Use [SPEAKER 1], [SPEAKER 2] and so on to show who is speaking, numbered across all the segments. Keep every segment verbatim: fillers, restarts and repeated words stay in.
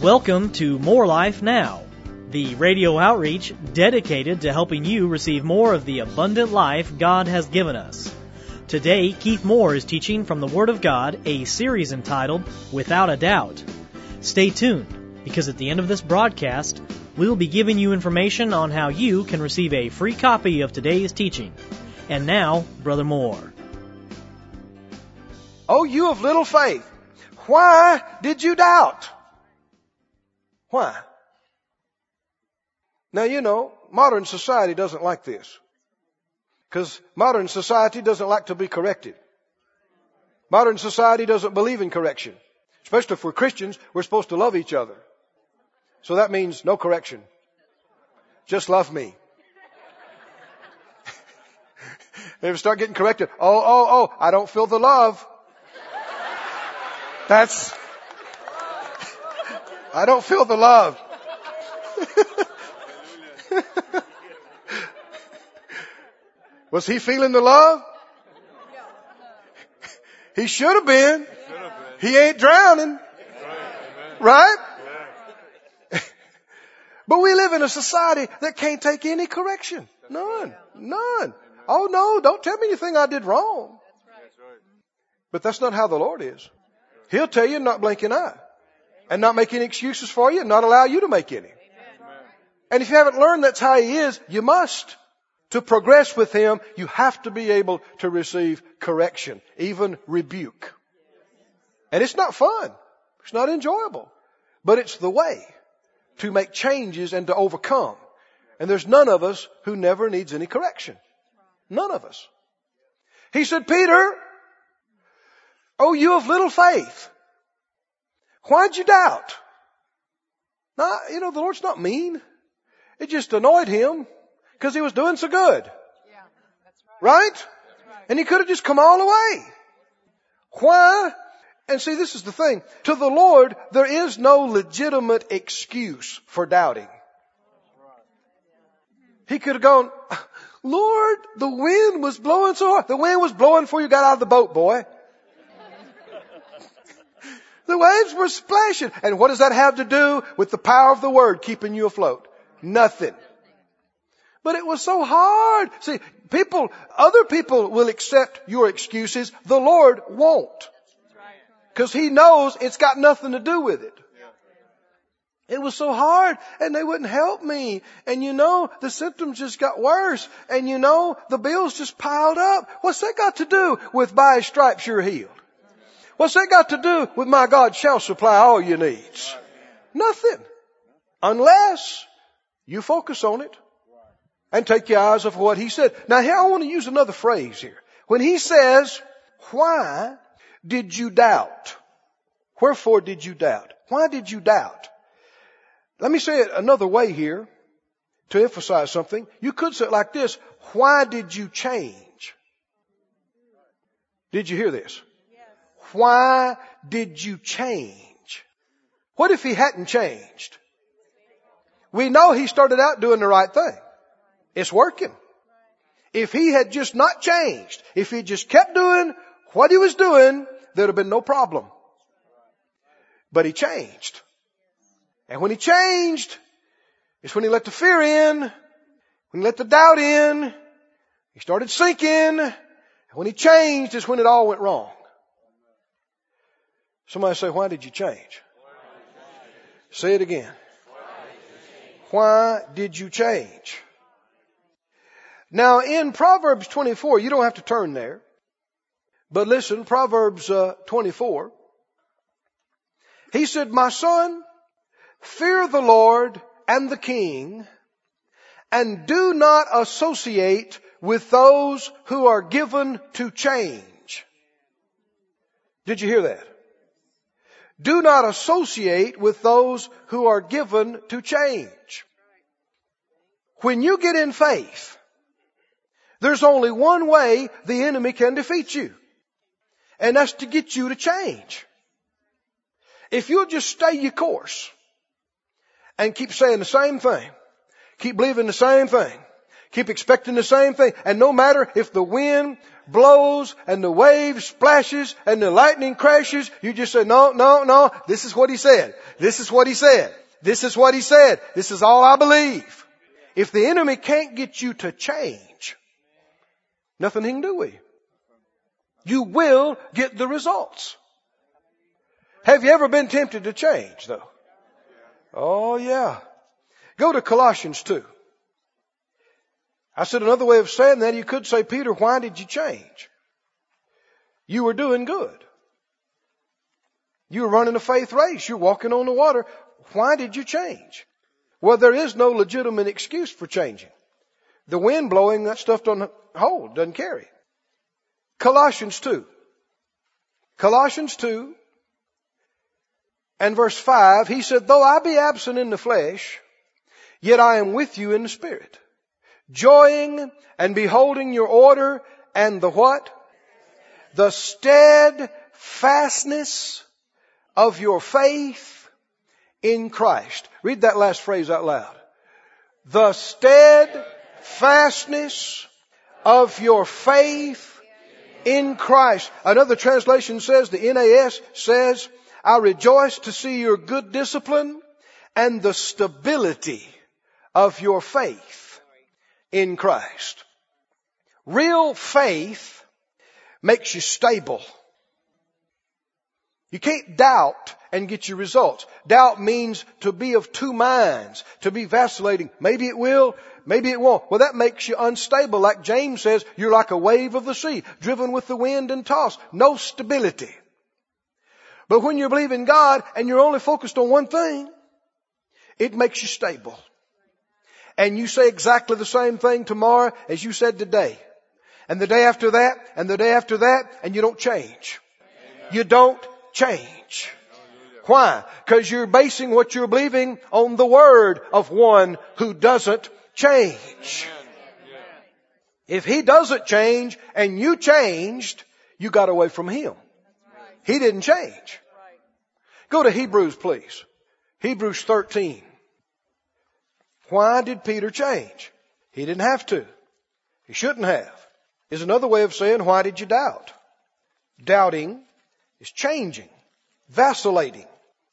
[SPEAKER 1] Welcome to More Life Now, the radio outreach dedicated to helping you receive more of the abundant life God has given us. Today, Keith Moore is teaching from the Word of God, a series entitled Without a Doubt. Stay tuned, because at the end of this broadcast, we'll be giving you information on how you can receive a free copy of today's teaching. And now, Brother Moore.
[SPEAKER 2] Oh, you of little faith, why did you doubt? Why? Now, you know, modern society doesn't like this. Because modern society doesn't like to be corrected. Modern society doesn't believe in correction. Especially if we're Christians, we're supposed to love each other. So that means no correction. Just love me. They start getting corrected. Oh, oh, oh, I don't feel the love. That's, I don't feel the love. Was he feeling the love? He should have been. He ain't drowning. Right? But we live in a society that can't take any correction. None. None. Oh no, don't tell me anything I did wrong. But that's not how the Lord is. He'll tell you and not blink an eye. And not make any excuses for you and not allow you to make any. And if you haven't learned that's how He is, you must. To progress with Him, you have to be able to receive correction, even rebuke. And it's not fun. It's not enjoyable. But it's the way to make changes and to overcome. And there's none of us who never needs any correction. None of us. He said, Peter, oh, you of little faith, why'd you doubt? Now, you know, the Lord's not mean. It just annoyed Him because He was doing so good.
[SPEAKER 3] Yeah, that's right.
[SPEAKER 2] Right?
[SPEAKER 3] That's right.
[SPEAKER 2] And He could have just come all the way. Why? And see, this is the thing. To the Lord, there is no legitimate excuse for doubting. He could have gone, Lord, the wind was blowing so hard. The wind was blowing before you got out of the boat, boy. The waves were splashing. And what does that have to do with the power of the Word keeping you afloat? Nothing. But it was so hard. See, people, other people will accept your excuses. The Lord won't. Because He knows it's got nothing to do with it. It was so hard and they wouldn't help me. And you know, the symptoms just got worse. And you know, the bills just piled up. What's that got to do with by His stripes you're healed? What's that got to do with my God shall supply all your needs? Nothing. Unless you focus on it and take your eyes off what He said. Now here I want to use another phrase here. When He says, why did you doubt? Wherefore did you doubt? Why did you doubt? Let me say it another way here to emphasize something. You could say it like this. Why did you change? Did you hear this? Why did you change? What if He hadn't changed? We know He started out doing the right thing. It's working. If He had just not changed, if He just kept doing what He was doing, there'd have been no problem. But He changed. And when He changed, it's when He let the fear in, when He let the doubt in, He started sinking. And when He changed is when it all went wrong. Somebody say, why did you change? Say it again. Why did you change? Now in Proverbs twenty-four, you don't have to turn there. But listen, Proverbs uh, twenty-four. He said, my son, fear the Lord and the King, and do not associate with those who are given to change. Did you hear that? Do not associate with those who are given to change. When you get in faith, there's only one way the enemy can defeat you. And that's to get you to change. If you'll just stay your course and keep saying the same thing, keep believing the same thing, Keep expecting the same thing. And no matter if the wind blows and the wave splashes and the lightning crashes, you just say, no, no, no, this is what he said. This is what he said. This is what he said. This is all I believe. If the enemy can't get you to change, nothing he can do with you. You will get the results. Have you ever been tempted to change, though? Oh, yeah. Go to Colossians two. I said another way of saying that, you could say, Peter, why did you change? You were doing good. You were running a faith race. You're walking on the water. Why did you change? Well, there is no legitimate excuse for changing. The wind blowing, that stuff doesn't hold, doesn't carry. Colossians two. Colossians two and verse five, he said, though I be absent in the flesh, yet I am with you in the spirit, joying and beholding your order and the what? The steadfastness of your faith in Christ. Read that last phrase out loud. The steadfastness of your faith in Christ. Another translation says, the N A S says, I rejoice to see your good discipline and the stability of your faith in Christ. Real faith makes you stable. You can't doubt and get your results. Doubt means to be of two minds, to be vacillating. Maybe it will, maybe it won't. Well, that makes you unstable. Like James says, you're like a wave of the sea, driven with the wind and tossed. No stability. But when you believe in God and you're only focused on one thing, it makes you stable. And you say exactly the same thing tomorrow as you said today. And the day after that, and the day after that, and you don't change. You don't change. Why? Because you're basing what you're believing on the word of one who doesn't change. If he doesn't change and you changed, you got away from him. He didn't change. Go to Hebrews, please. Hebrews thirteen. Why did Peter change? He didn't have to. He shouldn't have. Is another way of saying, why did you doubt? Doubting is changing, vacillating.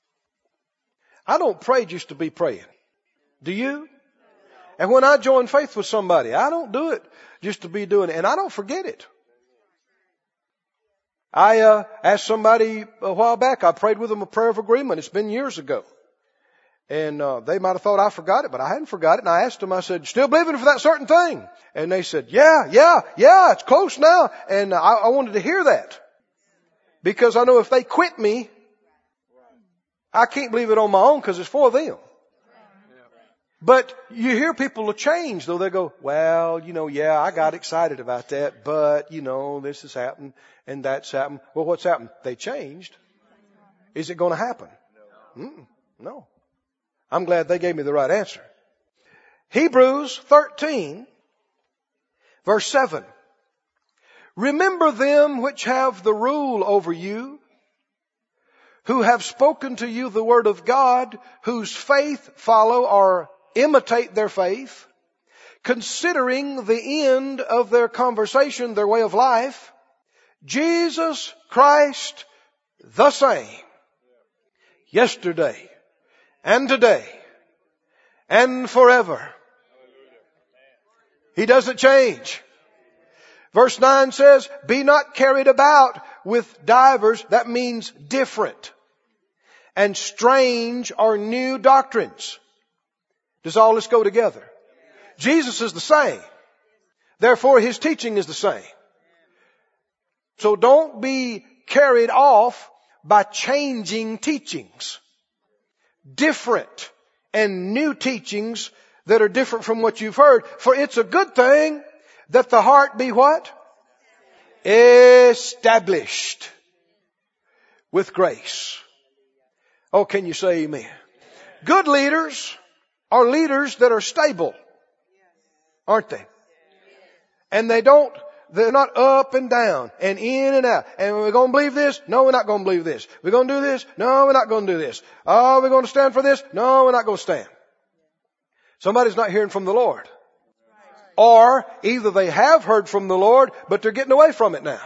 [SPEAKER 2] I don't pray just to be praying. Do you? And when I join faith with somebody, I don't do it just to be doing it. And I don't forget it. I uh, asked somebody a while back, I prayed with them a prayer of agreement. It's been years ago. And uh, they might have thought I forgot it, but I hadn't forgot it. And I asked them, I said, still believing for that certain thing? And they said, yeah, yeah, yeah, it's close now. And I, I wanted to hear that. Because I know if they quit me, I can't believe it on my own because it's for them. But you hear people will change, though. They go, well, you know, yeah, I got excited about that, but, you know, this has happened and that's happened. Well, what's happened? They changed. Is it going to happen? Mm, no. I'm glad they gave me the right answer. Hebrews thirteen, verse seven. Remember them which have the rule over you, who have spoken to you the word of God, whose faith follow or imitate their faith, considering the end of their conversation, their way of life, Jesus Christ the same, yesterday and today and forever. He doesn't change. Verse nine says, be not carried about with divers, that means different, and strange or new doctrines. Does all this go together? Jesus is the same. Therefore, his teaching is the same. So don't be carried off by changing teachings. Different and new teachings that are different from what you've heard. For it's a good thing that the heart be what? Established with grace. Oh, can you say amen? Good leaders are leaders that are stable, aren't they? And they don't, they're not up and down and in and out. And we're going to believe this? No, we're not going to believe this. We're going to do this? No, we're not going to do this. Oh, we're going to stand for this? No, we're not going to stand. Somebody's not hearing from the Lord. Or either they have heard from the Lord, but they're getting away from it now.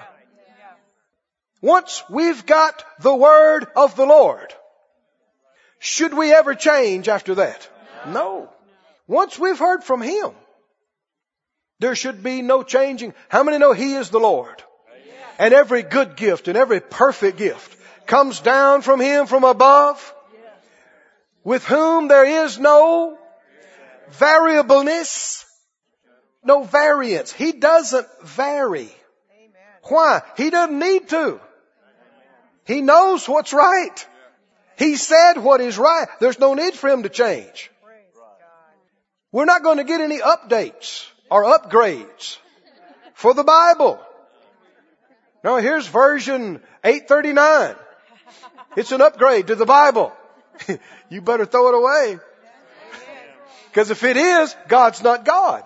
[SPEAKER 2] Once we've got the word of the Lord, should we ever change after that? No. Once we've heard from Him, there should be no changing. How many know He is the Lord? And every good gift and every perfect gift comes down from Him from above, with whom there is no variableness, no variance. He doesn't vary. Why? He doesn't need to. He knows what's right. He said what is right. There's no need for Him to change. We're not going to get any updates or upgrades for the Bible. No, here's version eight thirty-nine. It's an upgrade to the Bible. You better throw it away. Because if it is, God's not God.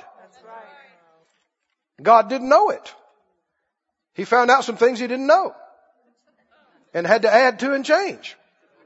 [SPEAKER 2] God didn't know it. He found out some things He didn't know and had to add to and change.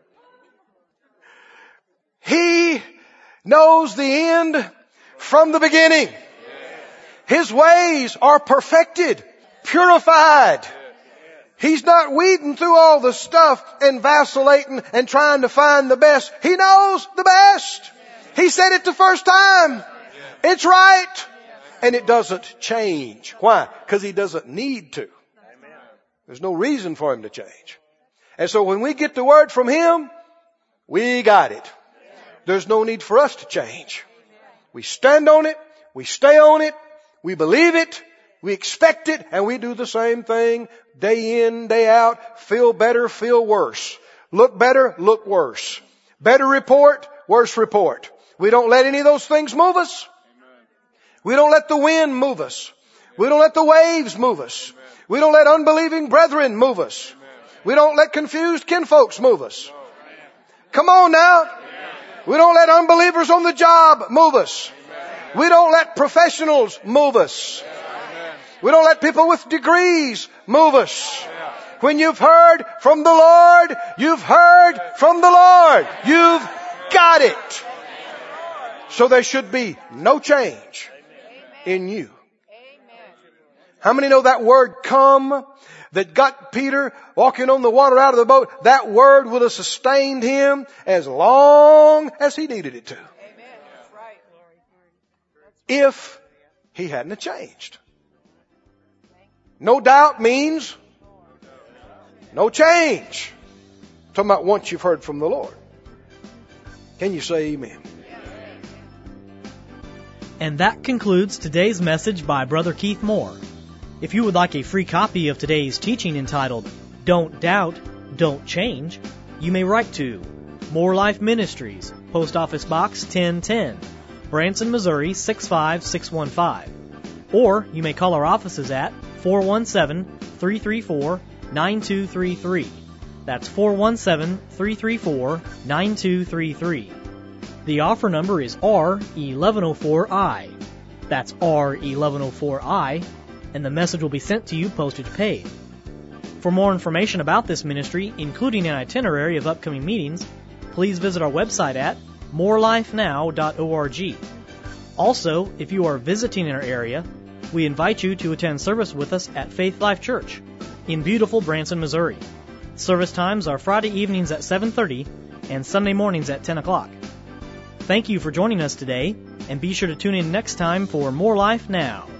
[SPEAKER 2] He knows the end from the beginning. His ways are perfected, purified. He's not weeding through all the stuff and vacillating and trying to find the best. He knows the best. He said it the first time. It's right. And it doesn't change. Why? Because He doesn't need to. There's no reason for Him to change. And so when we get the word from Him, we got it. There's no need for us to change. We stand on it. We stay on it. We believe it. We expect it. And we do the same thing day in, day out. Feel better, feel worse. Look better, look worse. Better report, worse report. We don't let any of those things move us. We don't let the wind move us. We don't let the waves move us. We don't let unbelieving brethren move us. We don't let confused kinfolks move us. Come on now. We don't let unbelievers on the job move us. We don't let professionals move us. We don't let people with degrees move us. When you've heard from the Lord, you've heard from the Lord. You've got it. So there should be no change in you. How many know that word come that got Peter walking on the water out of the boat? That word would have sustained him as long as he needed it to. If he hadn't have changed. No doubt means no change. I'm talking about once you've heard from the Lord. Can you say amen?
[SPEAKER 1] And that concludes today's message by Brother Keith Moore. If you would like a free copy of today's teaching entitled, Don't Doubt, Don't Change, you may write to More Life Ministries, Post Office Box ten ten, Branson, Missouri six five six one five. Or you may call our offices at four one seven, three three four, nine two three three. That's four one seven, three three four, nine two three three. The offer number is R eleven oh four I. That's R eleven oh four I, and the message will be sent to you postage paid. For more information about this ministry, including an itinerary of upcoming meetings, please visit our website at more life now dot org. Also, if you are visiting in our area, we invite you to attend service with us at Faith Life Church in beautiful Branson, Missouri. Service times are Friday evenings at seven thirty and Sunday mornings at ten o'clock. Thank you for joining us today, and be sure to tune in next time for More Life Now.